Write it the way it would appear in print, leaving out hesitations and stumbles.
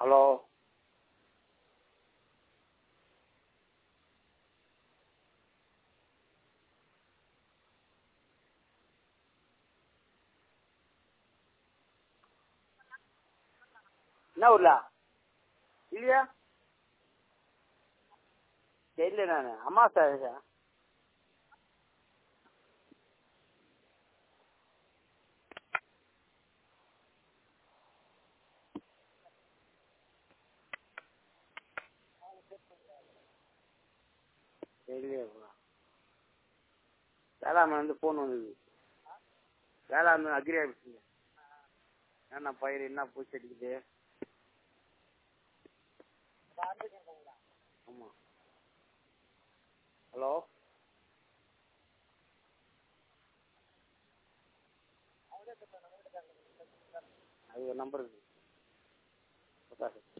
hello என்ன ஊர்ல இல்லையா தெரியல நான் அம்மா சார் தெரியலையே வேளாண்மை வந்து ஃபோன் வந்தது வேளாண்மை அக்ரி ஆஃபீஸுங்க என்ன பயிர் என்ன பூச்சி அடிக்குது ஆமாம் ஹலோ அது ஒரு நம்பர் இருக்குது